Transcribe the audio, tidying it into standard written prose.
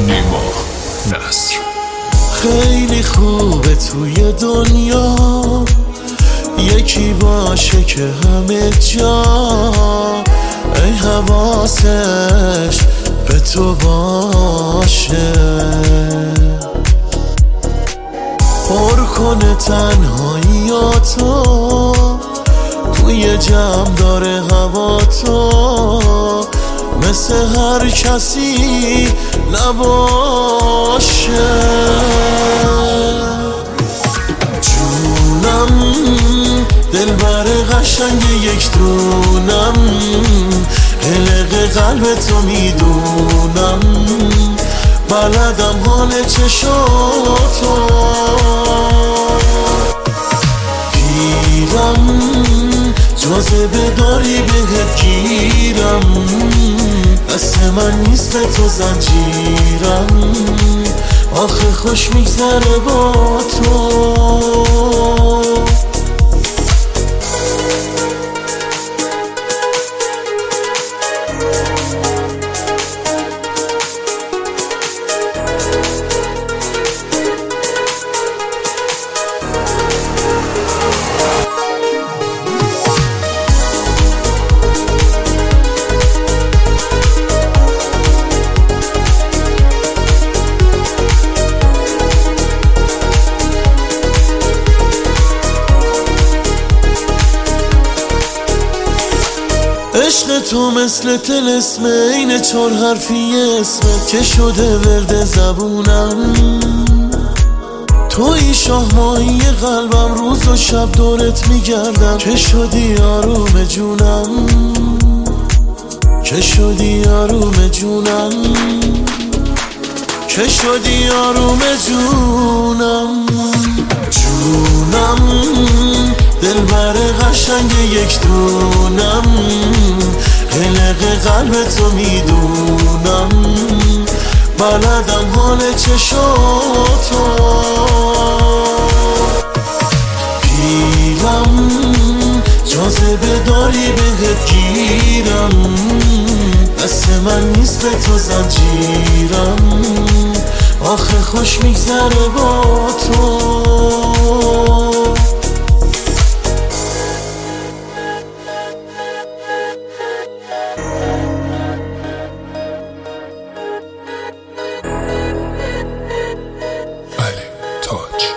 نیما نصر. خیلی خوبه توی دنیا یکی باشه که همه جا ای حواسش به تو باشه، پر کنه تنهاییاتو، توی جمع داره هواتو، مثل هر کسی نباشه. جونم دلبر قشنگ یک دونم، قلق قلب تو میدونم، بلدم حال چشاتو، پیرم جاذبه داری بهت گیرم، دست من نیست به تو زنجیرم، آخه خوش میگذره با تو. عشق تو مثل طلسم، این 4 حرفی اسمت که شده ورد زبونم، توی شاه ماهی قلبم، روز و شب دورت میگردم، که شدی آروم جونم، که شدی آروم جونم، که شدی آروم جونم. جونم دلبر قشنگ یک دونم، قلق قلب تو میدونم، بلدم حال چشاتو، پیرم جاذبه داری بهت گیرم، دست من نیست به تو زنجیرم، آخه خوش میگذره با تو. تاج